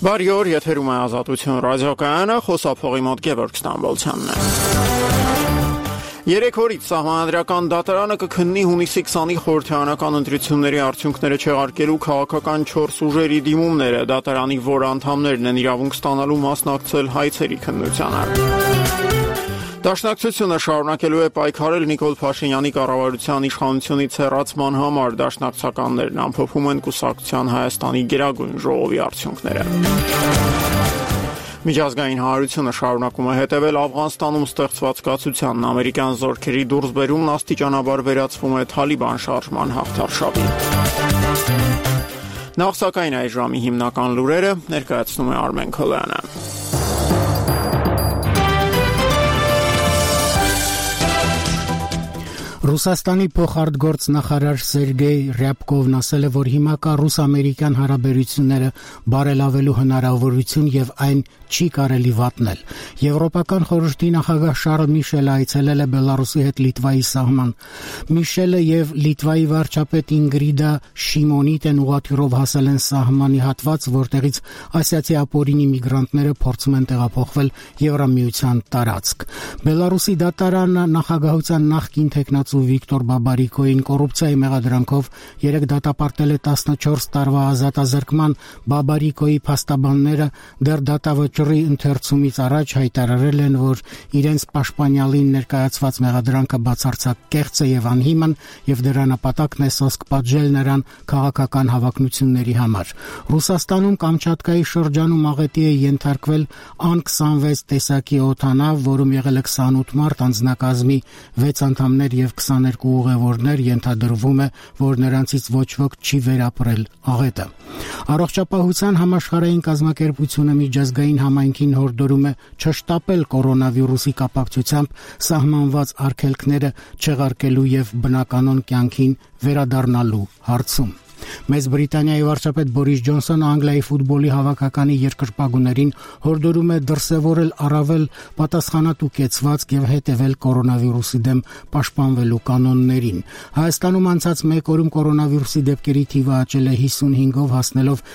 Բարի օր, եթերում է Ազատություն ռադիոկայանը, խոսափողի մոտ Գևորգ Ստամբոլցյանն է։ 3 օրից Սահմանադրական դատարանը կքննի հունիսի 20-ի խորհրդարանական ընտրությունների արդյունքները չեղարկելու քաղաքական 4 ուժերի դիմումները, դատարանի որ անդամներն են իրավունք ստանալու մասնակցել հայցերի քննությանը։ Դաշնակցությունը շարունակելու է պայքարել Նիկոլ Փաշինյանի կառավարության իշխանությունից հեռացման համար, դաշնակցականներն ամփոփում են կուսակցության Հայաստանի գերագույն ժողովի արդյունքները։ Միջազգային հանրությունը շարունակում է հետևել Աֆղանստանում ստեղծված կացությանն, ամերիկյան զորքերի դուրսբերումն աստիճանաբար վերածվում է Թալիբան շարժման հաղթարշավի։ Նախ սակայն այս ժամի հիմնական լուրերը ներկայացնում է Արմեն Քոլյանը։ Ռուսաստանի փոխարտգործ նախարար Սերգեյ Ռյաբկովն ասել է, որ հիմա կա ռուս-ամերիկյան հարաբերությունները բարելավելու հնարավորություն եւ այն չի կարելի վատնել։ Եվրոպական խորհրդի նախագահ Շարլ Միշելը այցելել է Բելարուսի հետ Լիտվայի սահման։ Միշելը եւ Լիտվայի վարչապետ Ինգրիդա Շիմոնիտեն ուղղաթյուրով հասել են սահմանի հատված, որտեղից ասիացի ապօրինի միգրանտները փորձում են տեղափոխվել Եվրամիության տարածք։ Բելարուսի դատարանը նախագահության նախկին տեխնացու Վիկտոր Բաբարիկոին կոռուպցիայի մեղադրանքով 3 դատապարտել է 14 տարվա ազատազրկման։ Բաբարիկոյի փաստաբանները դեռ դատավճռի ընթերցումից առաջ հայտարարել են, որ իրենց պաշտպանյալին ներկայացված մեղադրանքը բացարձակ կեղծ է եւ անհիմն, եւ դրա նպատակն է սոսկ պատժել նրան քաղաքական հավակնությունների համար։ Ռուսաստանում Կամչատկայի շրջանում աղետի է ենթարկվել Ան-26 տեսակի օդանավ, որում եղել է 28 մարդ, անձնակազմի 6 անդամներ եւ 22 ուղևորներ, ենթադրվում է, որ նրանցից ոչ ոք չի վերապրել աղետը։ Առողջապահության համաշխարհային կազմակերպությունը միջազգային համայնքին հորդորում է չշտապել կորոնավիրուսի կապակցությամբ սահմանված արգելքները չեղարկելու եւ բնականոն կյանքին վերադառնալու հարցում։ Մեծ Բրիտանիայի վարչապետ Բորիս Ջոնսոնը Անգլիայի ֆուտբոլի հավաքականի երկրպագուներին հորդորում է դրսևորել առավել պատասխանատու կեցվածք եւ հետեւել կորոնավիրուսի դեմ պաշտպանվելու կանոններին։ Հայաստանում անցած 1 օրում կորոնավիրուսի դեպքերի թիվը աճել է 55-ով, հասնելով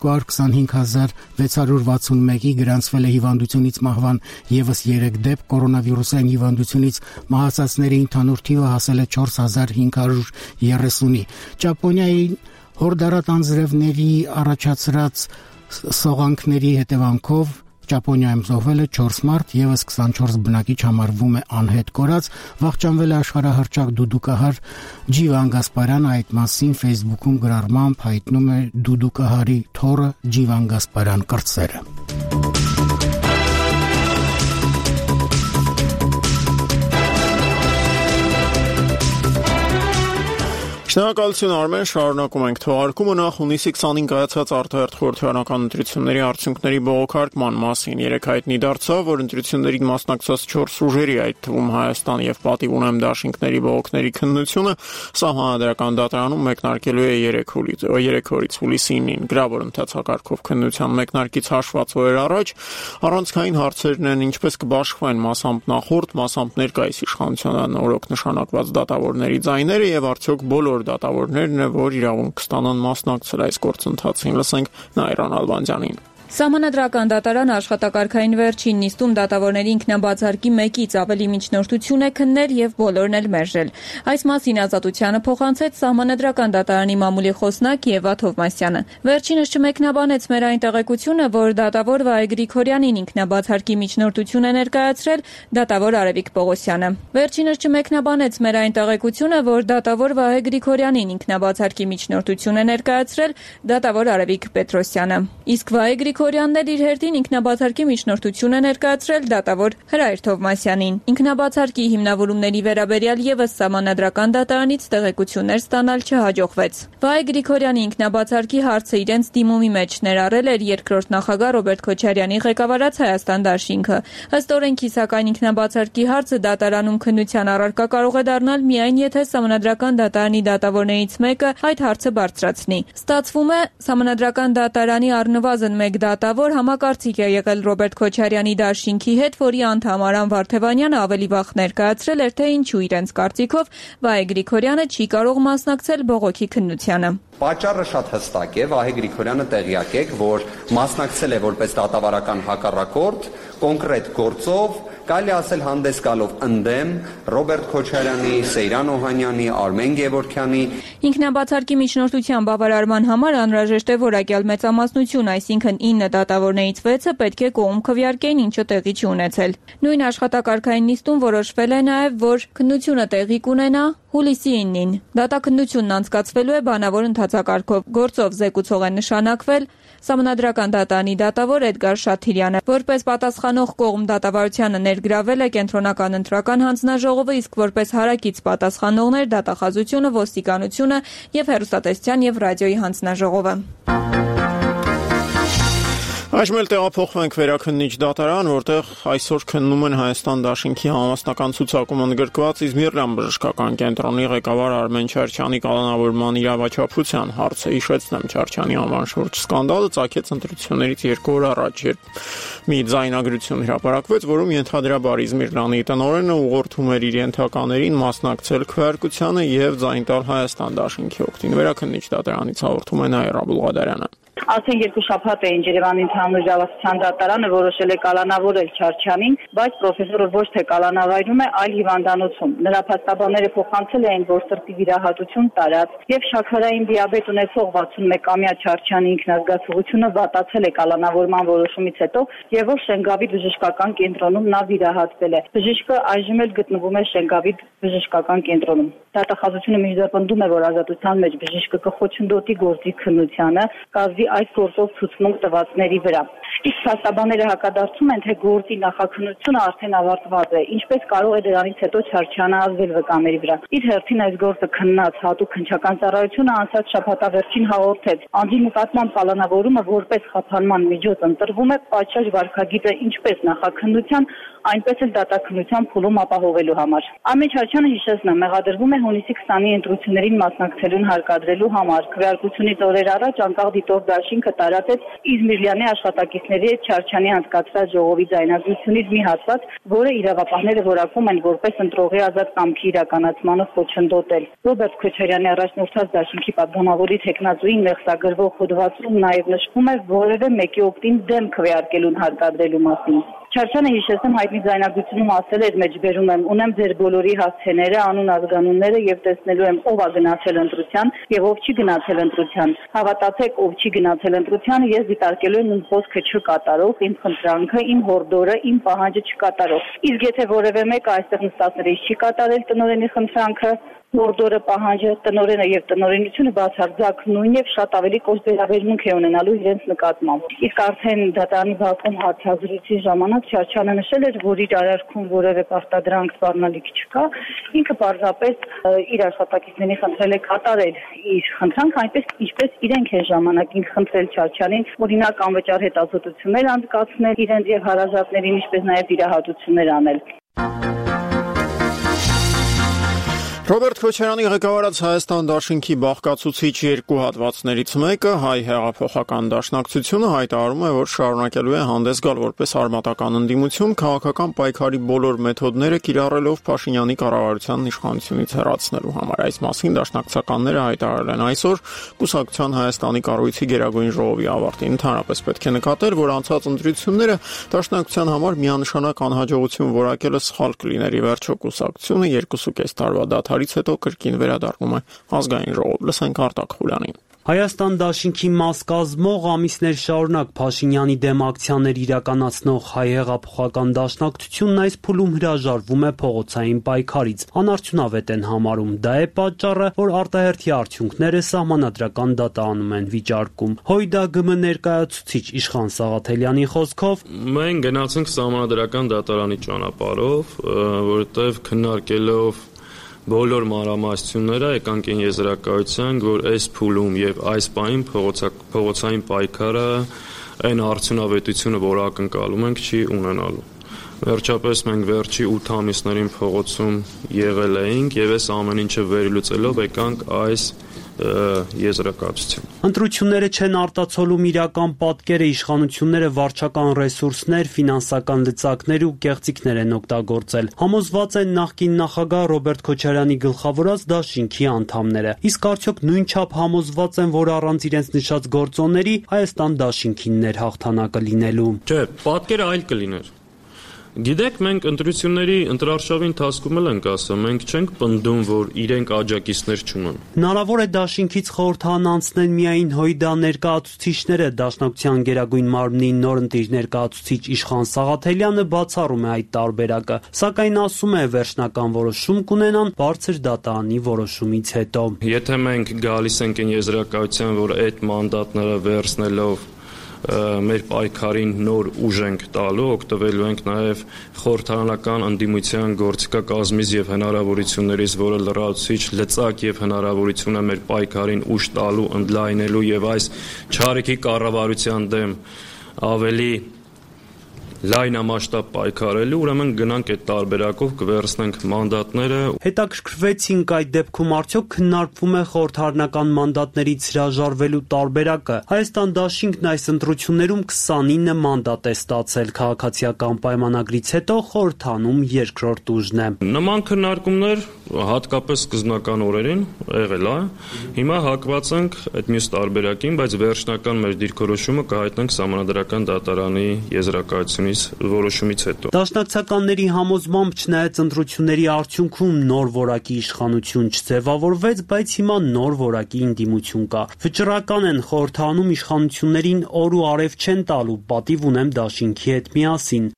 225661-ի, գրանցվել է հիվանդությունից մահվան եւս 3 դեպք, կորոնավիրուսային հիվանդությունից մահացածների ընդհանուր թիվը հասել է 4530-ի։ Ճապոնիայի հորդարատ անձրևների առաջացրած սողանքների հետևանքով Ճապոնիայում զոհվել է 4 մարդ, եւս 24 բնակիչ համարվում է անհետ կորած։ Վախճանվել է աշխարհահռչակ դուդուկահար Ջիվան Գասպարյանը, այդ մասին Facebook-ում գրառմամբ հայտնում է դուդուկահարի թոռը Ջիվան Գասպարյան կրտսերը։ Շնորհակալություն Արմեն, շարունակում ենք թողարկումը։ Նախ հունիսի 20-ին կայացած արտահերթ խորհրդարանական ընտրությունների արդյունքների բողոքարկման մասին 3 հայտնի դարձավ, որ ընտրություններին մասնակցած 4 ուժերի, այդ թվում Հայաստան եւ Պատիվ ունեմ դաշինքների բողոքների քննությունը Սահմանադրական դատարանում մեկնարկելու է 3 օրից հուլիսի 9-ին։ Գրավոր ընթացակարգով քննության մեկնարկից հաշված օրեր առաջ առանցքային հարցերն են, ինչպես կբաշխվեն մասամբ նախորդ, մասամբ ներկայիս իշխանության օրոք նշանակված դատավորների ձայները եւ արդյոք բոլոր դատավորներն է, որ իրավունք կստանան մասնակցել այս գործընթացին։ Լսենք Նայրան Ալբանդյանին։ Սահմանադրական դատարանը աշխատակարգային վերջին նիստում դատավորների ինքնաբացարկի 1-ից ավելի միջնորդություն է քննել եւ բոլորն էլ մերժել։ Այս մասին Ազատությանը փոխանցեց Սահմանադրական դատարանի մամուլի խոսնակ Եվա Թովմասյանը։ Վերջինս չմեկնաբանեց մեր այն տեղեկությունը, որ դատավոր Վահե Գրիգորյանին ինքնաբացարկի միջնորդություն է ներկայացրել դատավոր Արևիկ Պողոսյանը։ Վերջինս չմեկնաբանեց մեր այն տեղեկությունը, որ դատավոր Վահե Գրիգորյանին ինքնաբացարկի միջնորդություն է ներկայացրել դատավոր Արևիկ Պետրոսյանը։ Իսկ Վահե Գրիգորյանն էլ իր հերթին ինքնաբացարկի միջնորդություն է ներկայացրել դատավոր Հրայր Թովմասյանին։ Ինքնաբացարկի հիմնավորումների վերաբերյալ եւս Սահմանադրական դատարանից տեղեկություններ ստանալ չհաջողվեց։ Վահե Գրիգորյանի ինքնաբացարկի հարցը իրենց դիմումի մեջ ներառել էր երկրորդ նախագահ Ռոբերտ Քոչարյանի ղեկավարած Հայաստան դաշինքը։ Ըստ օրենքի, սակայն ինքնաբացարկի հարցը դատարանում քննության առարկա կարող է դառնալ միայն եթե Սահմանադրական դատարանի դատավորներից մեկը այդ հարցը բարձրացնի։ Ստացվում է, Սահմանադրական դատարանի առնվազն 1 դատավոր համակարծիք է եղել Ռոբերտ Քոչարյանի դաշինքի հետ, որի անդամ Արամ Վարդևանյանը ավելի վաղ ներկայացրել էր, թե ինչու իրենց կարծիքով Վահե Գրիգորյանը չի կարող մասնակցել բողոքի քննությանը։ Պատճառը շատ հստակ է, Վահե Գրիգորյանը տեղյակ է, որ մասնակցել է որպես դատավարական հակառակորդ կոնկրետ գործով, կարելի ասել հանդես գալով ընդդեմ Ռոբերտ Քոչարյանի, Սեյրան Օհանյանի, Արմեն Գևորգյանի։ Ինքնաբացարկի միջնորդության բավարարման համար անհրաժեշտ է որակյալ մեծամասնություն, այսինքն 9 դատավորներից 6-ը պետք է կողմ քվեարկեն, ինչը տեղի չի ունեցել։ Նույն աշխատակարգային նիստում որոշվել է նաև, որ քննությունը տեղի կունենա հուլիսի 9-ին։ Դատաքննությունն անցկացվելու է բանավոր ընթացակարգով։ Գործով զեկուցող է նշանակվել Սահմանադրական դատարանի դատավոր Էդգար Շաթիրյանը, որպես պատասխանող կողմ դատավարությանը ներգրավել է Կենտրոնական ընտրական հանձնաժողովը, իսկ որպես հարակից պատասխանողներ դատախազությունը, ոստիկանությունը եւ հեռուստատեսության եւ ռադիոյի հանձնաժողովը։ Այժմ էլ տեղափոխվենք վերաքննիչ դատարան, որտեղ այսօր քննում են Հայաստան դաշինքի համասնական ցուցակում ընդգրկված Իզմիրյան բժշկական կենտրոնի ղեկավար Արմեն Չարչյանի կալանավորման իրավաչափության հարցը։ Հիշեցնեմ, Չարչյանի անվան շուրջ սկանդալը ծագեց ընտրություններից 2 օր առաջ, երբ մի ձայնագրություն հրապարակվեց, որում ենթադրաբար Իզմիրյանի տնօրենը ուղղորդում էր իր ենթականերին մասնակցել քվեարկությանը եւ ձայն տալ Հայաստան դաշինքի օգտին։ Վերաքննիչ դատարանից հաղորդում է Նաիրա Բուլղադարյանը։ Արդեն 2 շաբաթ էին Երևանի ընդհանուր իրավասության դատարանը որոշել է կալանավորել Չարչյանին, բայց պրոֆեսորը ոչ թե կալանավայրում է, այլ հիվանդանոցում։ Նրա փաստաբանները փոխանցել էին, որ սրտի վիրահատություն տարած եւ շաքարային դիաբետ ունեցող 61-ամյա Չարչյանի ինքնազգացողությունը վատացել է կալանավորման որոշումից հետո եւ որ Շենգավիթ բժշկական կենտրոնում նա վիրահատվել է։ Բժիշկը այժմ էլ գտնվում է Շենգավիթ բժշկական կենտրոնում։ Դատախազությունը միջապնդում է, որ ազատության մեջ բժիշկը կխոչընդոտի գործի քննությանը, կազդի այս գործով ցուցմունք տվածների վրա։ Իսկ փաստաբանները հակադարձում են, թե գործի նախաքննությունը արդեն ավարտված է, ինչպես կարող է դրանից հետո Չարչյանը ազդել վկաների վրա։ Իր հերթին այս գործը քննած հատուկ քննչական ծառայությունը անցած շաբաթավերջին հաղորդեց, անձի նկատմամբ կալանավորումը որպես խափանման միջոց ընտրվում է պատշաճ վարքագիծը ինչպես նախաքննության, այնպես էլ դատաքննության փուլում ապահովելու համար։ Արմեն Չարչյանը, հիշեցնեմ, մեղադրվում է հունիսի 20-ի ընտրություններին մասնակցելուն հարկադրելու համար։ Քվեարկությունից օրեր առաջ անկախ դիտող դաշինքը տարածեց Իզմիրյանի աշխատակիցների հետ Չարչյանի անցկացրած ժողովի ձայնագրությունից մի հատված, որը իրավապահները որակում են որպես ընտրողի ազատ կամքի իրականացմանը խոչընդոտել։ Ռոբերտ Քոչարյանի առաջնորդած դաշինքի պատգամավորի թեկնածուին մեղսագրվող հոդվածում նաև նշվում է որևէ մեկի օգտին դեմ քվեարկելուն հարկադրելու մասին։ Չարչյանը, հիշեցնեմ, հայտնի ձայնագրությունում ասել էր, մեջբերում եմ, ունեմ ձեր բոլորի հասցեները, անուն ազգանունները եւ տեսնելու եմ ով է գնացել ընտրության եւ ով չի գնացել ընտրության։ Հավատացեք, ով չի գնացել ընտրության, ես դիտարկելու եմ իմ խոսքը չկատարող, իմ խնդրանքը, իմ հորդորը, իմ պահանջը չկատարող։ Իսկ եթե որևէ մեկը այստեղ նստածներից չի կատարել տնօրենի խնդրանքը, հորդորը, պահանջը, տնօրենը եւ տնօրենությունը բացարձակ նույն եւ շատ ավելի կոշտ վերաբերմունք է ունենալու իրենց նկատմամբ։ Իսկ արդեն դատարանի բակում հարցազրույցի ժամանակ Չարչյանը նշել էր, որ իր արարքում որևէ պարտադրանք սպառնալիք չկա, ինքը պարզապես իր աշխատակիցների խնդրել է կատարել իր խնդրանքը այնպես ինչպես իրենք են ժամանակին խնդրել Չարչյանին, օրինակ անվճար հետազոտություններ անցկացնել իրենց եւ հարազատներին, ինչպես նաեւ վիրահատություններ անել։ Ռոբերտ Քոչարյանի ղեկավարած Հայաստան դաշինքի բաղկացուցիչ 2 հատվածներից մեկը հայ հեղափոխական դաշնակցությունը հայտարարում է, որ շարունակելու է հանդես գալ որպես արմատական ընդդիմություն քաղաքական պայքարի բոլոր մեթոդները կիրառելով Փաշինյանի կառավարության իշխանությունից հեռացնելու համար։ Այս մասին դաշնակցականները հայտարարել են այսօր կուսակցության Հայաստանի կառույցի Գերագույն ժողովի ավարտին։ Ընդհանրապես պետք է նկատել, որ անցած ընտրությունները դաշնակցության համար միանշանակ անհաջողություն որակելը սխալ կլիներ։ Ի վերջո կուսակցությունը 2.5 տարվա դադարից հետո կրկին վերադառնում է ազգային ժողով։ Լսենք Արտակ Խուլյանին։ Հայաստան դաշինքի մաս կազմող ամիսներ շարունակ Փաշինյանի դեմ ակցիաներ իրականացնող հայ հեղափոխական դաշնակցությունն այս փուլում հրաժարվում է փողոցային պայքարից, անարդյունավետ են համարում։ Դա է պատճառը, որ արտահերթի արդյունքները սահմանադրական դատարանում են վիճարկում։ ՀՅԴԳՄ ներկայացուցիչ Իշխան Սաղաթելյանի խոսքով մենք գնացինք սահմանադրական դատարանի ճանապարհով, որտեղ քննարկելով բոլոր մանրամասնությունները եկանք այն եզրակացության, որ այս փուլում եւ այս պահին փողոցային պայքարը այն արդյունավետությունը, որ ակնկալում ենք, չի ունենալու։ Վերջապես մենք վերջի 8 ամիսներին փողոցում եղել էինք եւ այս ամեն ինչը վերլուծելով եկանք այս եզրակացության։ Ընտրությունները չեն արտացոլում իրական պատկերը, իշխանությունները վարչական ռեսուրսներ, ֆինանսական լծակներ ու կեղծիքներ են օգտագործել։ Համոզված են նախկին նախագահ Ռոբերտ Քոչարյանի գլխավորած դաշինքի անդամները։ Իսկ արդյոք նույնչափ համոզված են, որ առանց իրենց նշած գործոնների Հայաստան դաշինքին ներհաղթանակը լինելու։ Չէ, պատկերը այլ կլիներ։ Գիտեք, մենք ընտրությունների ընտրարշավի ընթացքում էլ ենք ասում, մենք չենք պնդում, որ իրենք աջակիցներ չունեն։ Հնարավոր է դաշինքից խորհրդան անցնեն միայն ՀՅԴ ներկայացուցիչները, Դաշնակցության գերագույն մարմնի նոր ընտիր ներկայացուցիչ Իշխան Սաղաթելյանը բացառում է այդ տարբերակը, սակայն ասում է վերջնական որոշում կունենան բարձր դատարանի որոշումից հետո։ Եթե մենք գալիս ենք այն եզրակացության, որ այդ մանդատները վերցնելով մեր պայքարին նոր ուժ ենք տալու, օգտվելու ենք նաև խորհրդարանական ընդդիմության գործիքակազմից եւ հնարավորություններից, որը լրացուցիչ լծակ եւ հնարավորություն է մեր պայքարին ուժ տալու, ընդլայնելու եւ այս չարիքի կառավարության դեմ ավելի լայնամասշտաբ պայքարելու, ուրեմն գնանք այդ տարբերակով կվերցնենք մանդատները։ Հետաքրքրվեցինք այդ դեպքում արդյոք քննարկվում է խորհրդարանական մանդատներից հրաժարվելու տարբերակը։ Հայաստան դաշինքն այս ընտրություններում 29 մանդատ է ստացել, քաղաքացիական պայմանագրից հետո խորհրդանում երկրորդ ուժն է։ Նման քննարկումներ հատկապես սկզբնական օրերին եղել է։ Հիմա հակված ենք այդ մյուս տարբերակին, բայց վերջնական մեր դիրքորոշումը կհայտնենք Սահմանադրական դատարանի եզրակացությունից որոշումից հետո։ Դաշնակցականների համոզմամբ չնայած ընտրությունների արդյունքում նոր որակի իշխանություն չձևավորվեց, բայց հիմա նոր որակի ընդդիմություն կա։ Վճռական են խորհրդանում իշխանություններին օր ու արև չեն տալու, պատիվ ունեմ դաշինքի հետ միասին։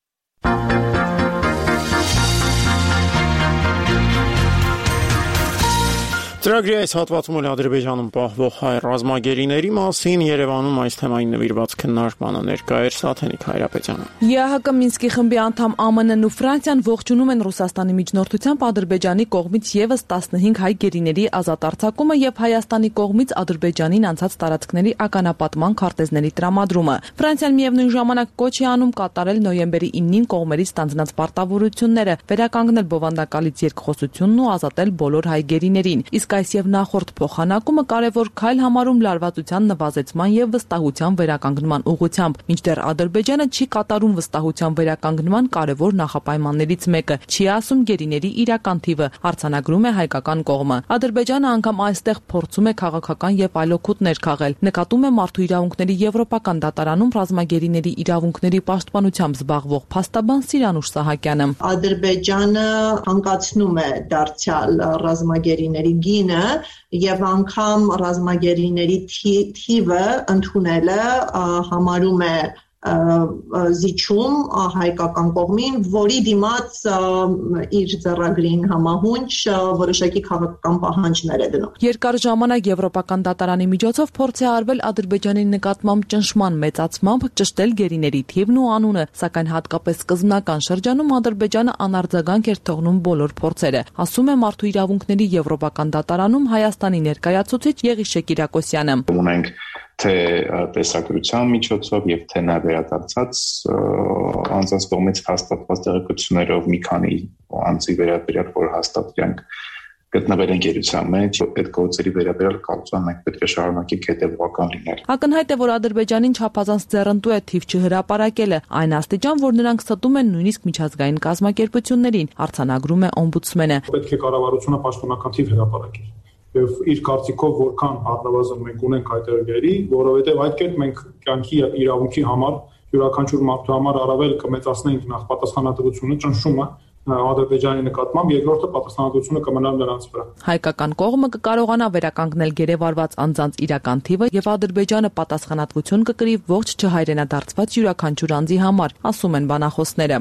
Ծրագրի այս հատվածում էլ Ադրբեջանում պահվող հայ ռազմագերիների մասին Երևանում այս թեմային նվիրված քննարկմանը ներկա էր Սաթենիկ Հայրապետյանը։ ԵԱՀԿ Մինսկի խմբի անդամ ԱՄՆ-ն ու Ֆրանսիան ողջունում են Ռուսաստանի միջնորդությամբ Ադրբեջանի կողմից եւս 15 հայ գերիների ազատ արձակումը եւ Հայաստանի կողմից Ադրբեջանին անցած տարածքների ականապատման քարտեզների տրամադրումը։ Ֆրանսիան միևնույն ժամանակ կոչ է անում կատարել նոյեմբերի 9-ին կողմերից ստանձնած պարտավորությունները, վերականգնել բովանդակալից երկխոսությունն ու ազատել բոլոր հայ գերիներին։ Իսկ այս եւ նախորդ փոխանակումը կարևոր քայլ համարում լարվածության նվազեցման եւ վստահության վերականգնման ուղղությամբ, մինչդեռ Ադրբեջանը չի կատարում վստահության վերականգնման կարևոր նախապայմաններից մեկը, չի ասում գերիների իրական թիվը, արձանագրում է հայկական կողմը։ Ադրբեջանը անգամ այստեղ փորձում է քաղաքական եւ այլ օգուտներ քաղել, նկատում է մարդու իրավունքների եվրոպական դատարանում ռազմագերիների իրավունքների պաշտպանությամբ զբաղվող փաստաբան Սիրանուշ Սահակյանը։ Ադրբեջանը հանգացնում է դարձյալ ռազմագերիների եւ անգամ ռազմագերիների թիվը ընդունելը համարում է զիջում հայկական կողմին, որի դիմաց իր ձեռագրին համահունչ որոշակի քաղաքական պահանջներ է դնում։ Երկար ժամանակ Եվրոպական դատարանի միջոցով փորձ է արվել Ադրբեջանի նկատմամբ ճնշման մեծացմամբ ճշտել գերիների թիվն ու անունը, սակայն հատկապես սկզբնական շրջանում Ադրբեջանը անարձագանք էր թողնում բոլոր փորձերը, ասում է Մարդու իրավունքների Եվրոպական դատարանում Հայաստանի ներկայացուցիչ Եղիշե Կիրակոսյանը։ Ունենք թե տեսակրության միջոցով եւ թե նա վերադարձած անձանց կողմից հաստատված տեղեկություններով մի քանի անձի վերաբերյալ, որ հաստատվենք գտնվել են գերության մեջ, այդ գործերի վերաբերյալ կարծում եմ մենք պետք է շարունակենք հետևողական լինել։ Ակնհայտ է, որ Ադրբեջանին չափազանց ձեռնտու է թիվ չհրապարակելը, այն աստիճան, որ նրանք ստում են նույնիսկ միջազգային կազմակերպություններին, արձանագրում է օմբուդսմենը։ Պետք է կառավարությունը պաշտոնական թիվ հրապարակի։ Եվ իր կարծիքով որքան առնվազն մենք ունենք այդտեղ գերի, որովհետև այդ կերպ մենք կյանքի իրավունքի համար յուրաքանչյուր մարդու համար առավել կմեծացնենք նախ պատասխանատվությունը, ճնշումը Ադրբեջանի նկատմամբ, երկրորդը պատասխանատվությունը կմնա նրանց վրա։ Հայկական կողմը կկարողանա վերականգնել գերեվարված անձանց իրական թիվը եւ Ադրբեջանը պատասխանատվություն կկրի ողջ չհայրենադարձված յուրաքանչյուր անձի համար, ասում են բանախոսները։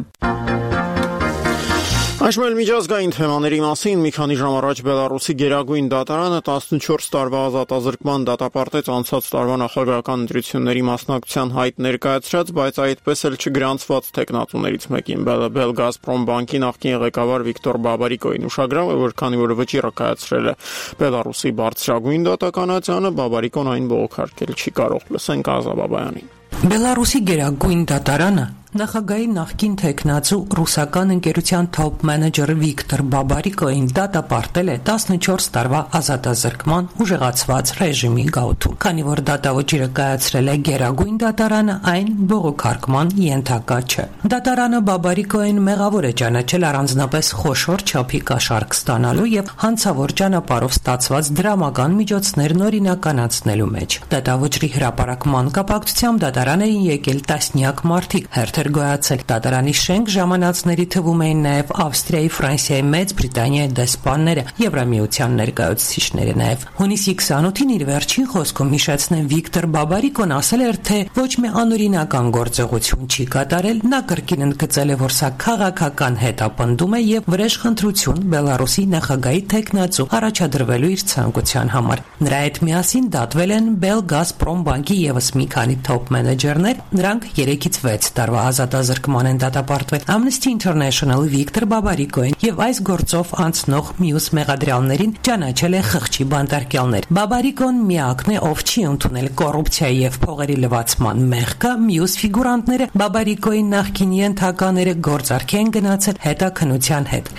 Այժմ միջազգային թեմաների մասին մի քանի ժամ առաջ Բելարուսի գերագույն դատարանը 14 տարվա ազատազրկման դատապարտեց անցած տարվա նախագահական ընտրությունների մասնակցության հայտ ներկայացրած, բայց այդպես էլ չգրանցված տեխնատուներից մեկին Belgazprom բանկի նախկին ղեկավար Վիկտոր Բաբարիկոյին ուշագրավ է, որ քանի որ վճիռը կայացրել է Բելարուսի բարձրագույն դատականատյանը, Բաբարիկոն այն բողոքարկել չի կարող։ Լսենք Ազա Բաբայանին։ Բելարուսի գերագույն դատարանը Նախագահի նախկին թեկնածու ռուսական ընկերության top մենեջեր Վիկտոր Բաբարիկոին դատապարտել է 14 տարվա ազատազրկման ուժեղացված ռեժիմի գաղութում։ Քանի որ դատավճիռը կայացրել է Գերագույն դատարանը, այն բողոքարկման ենթակա չէ։ Դատարանը Բաբարիկոին մեղավոր է ճանաչել առանձնապես խոշոր չափի կաշառք ստանալու եւ հանցավոր ճանապարհով ստացված դրամական միջոցներն օրինականացնելու մեջ։ Դատավճռի հրապարակման կապակցությամբ դատարան էին եկել տասնյակ մարդիկ։ Գոյացել դատարանի շենք ժամանածների թվում էին նաև Ավստրիայի, Ֆրանսիայի, Մեծ Բրիտանիայի դեսպանները, Եվրամիության ներկայացուցիչները նաև։ Հունիսի 28-ին իր վերջին խոսքում հիշեցնեն Վիկտոր Բաբարիկոն ասել էր, թե ոչ մի անօրինական գործողություն չի կատարել, նա կրկին ընդգծել է, որ սա քաղաքական հետապնդում է եւ վրեժխնդրություն Բելարուսի նախագահի թեկնածու առաջադրվելու իր ցանկության համար։ Նրա հետ միասին դատվել են Belgazprom բանկի եւս մի քանի top մենեջերներ, նրանք 3-ից 6 տարվա ազատազրկման են դատապարտվել։ Amnesty International-ը Վիկտոր Բաբարիկոին եւ այս գործով անցնող մյուս մեղադրյալներին ճանաչել է խղճի բանտարկյալներ։ Բաբարիկոն միակն է, ով չի ընդունել կոռուպցիայի եւ փողերի լվացման մեղքը, մյուս ֆիգուրանտները Բաբարիկոյի նախկին ենթակաները գործարքի են գնացել հետաքննության հետ։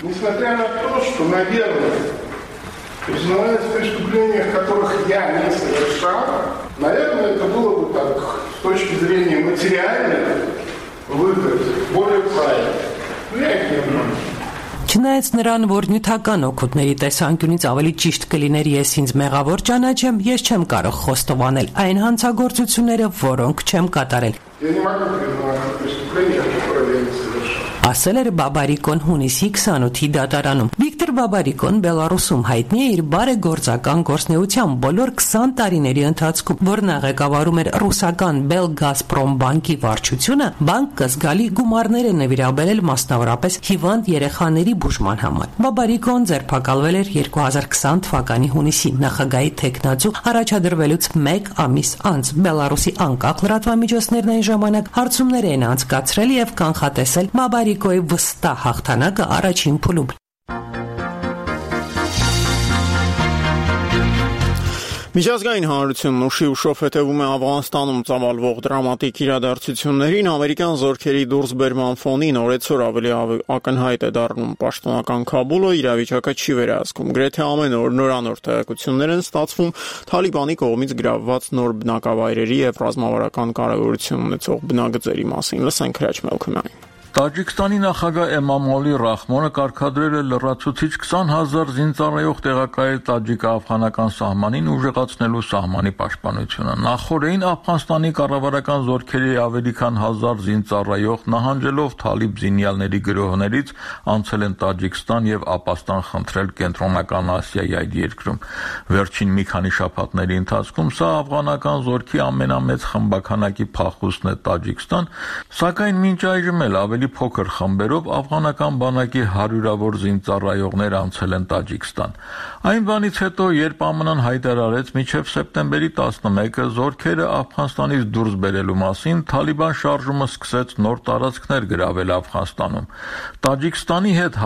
Признаваясь в преступлениях, которых я не совершал, наверное, это было бы так, с точки зрения материальной, выгод более правильный. Но я их не понимаю. Չնայած նրան, որ նյութական օգուտների տեսանկյունից ավելի ճիշտ կլիներ ես ինձ մեղավոր ճանաչեմ, ես չեմ կարող խոստովանել այն հանցագործությունները, որոնք չեմ կատարել։ Ասել էր Բաբարիկոն հունիսի 28-ի դատարանում։ Վիկտոր Բաբարիկոն Բելարուսում հայտնի է իր բարեգործական գործունեությամբ բոլոր 20 տարիների ընթացքում, որն ղեկավարում էր ռուսական Belgazprom բանկի վարչությունը, բանկը զգալի գումարներ է նվիրաբերել մասնավորապես հիվանդ երեխաների բուժման համար։ Բաբարիկոն ձերբակալվել էր 2020 թվականի հունիսին նախագահի թեկնածու առաջադրվելուց 1 ամիս անց։ Բելարուսի անկախ լրատվամիջոցներն այն ժամանակ հարցումներ էին անցկացրել եւ կանխատեսել Բաբարիկոյի վստահ հաղթանակը առաջին փուլում։ Միջազգային հանրությունն ուշի ուշով հետևում է Աֆղանստանում ծավալվող դրամատիկ իրադարձություններին, ամերիկյան զորքերի դուրսբերման ֆոնին օրեցօր ավելի ակնհայտ է դառնում պաշտոնական Քաբուլը իրավիճակը չի վերահսկում։ Գրեթե ամեն օր նորանոր տեղեկություններ են ստացվում Թալիբանի կողմից գրավված նոր բնակավայրերի եւ ռազմավարական կարեւորություն ունեցող բնագծերի մասին։ Լսենք Հրաչ Մելքումյանին։ Տաջիկստանի նախագահ Էմամոլի Ռախմոնը կարգադրել է լրացուցիչ 20,000 զինծառայող տեղակայել տաջիկ-աֆղանական սահմանին ուժեղացնելու սահմանի պաշտպանությունը։ Նախորդին Աֆղանստանի կառավարական զորքերի ավելի քան 1000 զինծառայող նահանջելով թալիբ զինյալների գրոհներից անցել են Տաջիկստան եւ Ապաստան խնդրել Կենտրոնական Ասիայի այդ երկրում։ Վերջին մի քանի շաբաթների ընթացքում սա աֆղանական զորքի ամենամեծ խմբականակի փախուստն է Տաջիկստան, սակայն մինչ այժմ էլ ավելի փոքր խմբերով աֆղանական բանակի հարյուրավոր զինծառայողներ անցել են Տաջիկստան։ Այն բանից հետո, երբ ԱՄՆ-ն հայտարարեց մինչև սեպտեմբերի 11-ը զորքերը Աֆղանստանից դուրս բերելու մասին, Թալիբան շարժումը սկսեց նոր տարածքներ գրավել Աֆղանստանում։ Տաջիկստանի հետ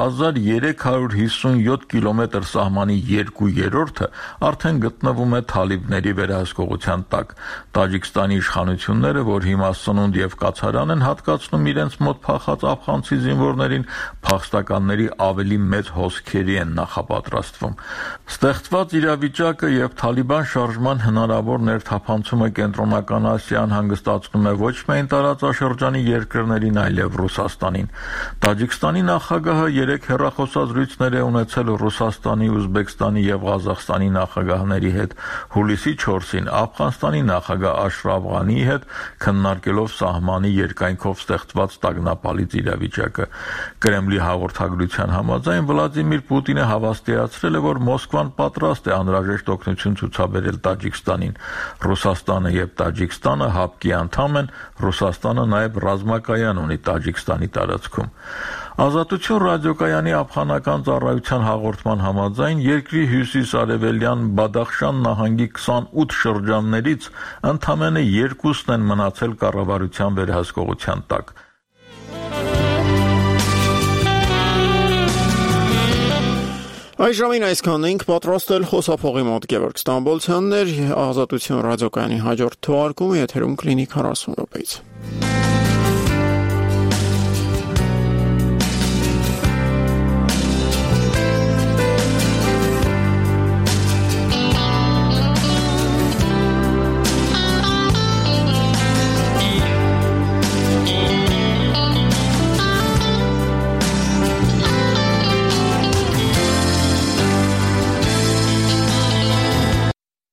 1357 կիլոմետր սահմանի 2/3-ը արդեն գտնվում է թալիբների վերահսկողության տակ։ Տաջիկստանի իշխանությունները, որ հիմա սնունդ եւ կացարան են հատկացնում իրենց մոտ փախած աֆղանցի զինվորներին, փախստականների ավելի մեծ հոսքերի են նախապատրաստվում։ Ստեղծված իրավիճակը եւ Թալիբան շարժման հնարավոր ներթափանցումը Կենտրոնական Ասիան հանգստացնում է ոչ միայն տարածաշրջանի երկրներին, այլև Ռուսաստանին։ Տաջիկստանի նախագահը 3 հեռախոսազրույցներ է ունեցել Ռուսաստանի, Ուզբեկստանի եւ Ղազախստանի նախագահների հետ։ Հուլիսի 4-ին Աֆղանստանի նախագահ Աշրաֆ Ղանիի հետ քննարկելով սահմանի երկայնքով ստեղծված տագնապալից իրավիճակը։ Կրեմլի հաղորդագրության համաձայն Վլադիմիր Պուտինը հավաստիացրել է, որ Մոսկվան պատրաստ է անհրաժեշտ օգնություն ցուցաբերել Տաջիկստանին։ Ռուսաստանը եւ Տաջիկստանը ՀԱՊԿ-ի անդամ են, Ռուսաստանը նաեւ ռազմակայան ունի Տաջիկստանի տարածքում։ Ազատություն ռադիոկայանի աֆղանական ծառայության հաղորդման համաձայն երկրի հյուսիս-արևելյան Բադախշան նահանգի 28 շրջաններից ընդամենը 2-ն են մնացել կառավարության վերահսկողության տակ։ Այժմին այսքանն ենք պատրաստել խոսափողի մոտ Գևորգ Ստամբոլցյանն էր, Ազատություն ռադիոկայանի հաջորդ թողարկումը եթերում կլինի 40 րոպեից։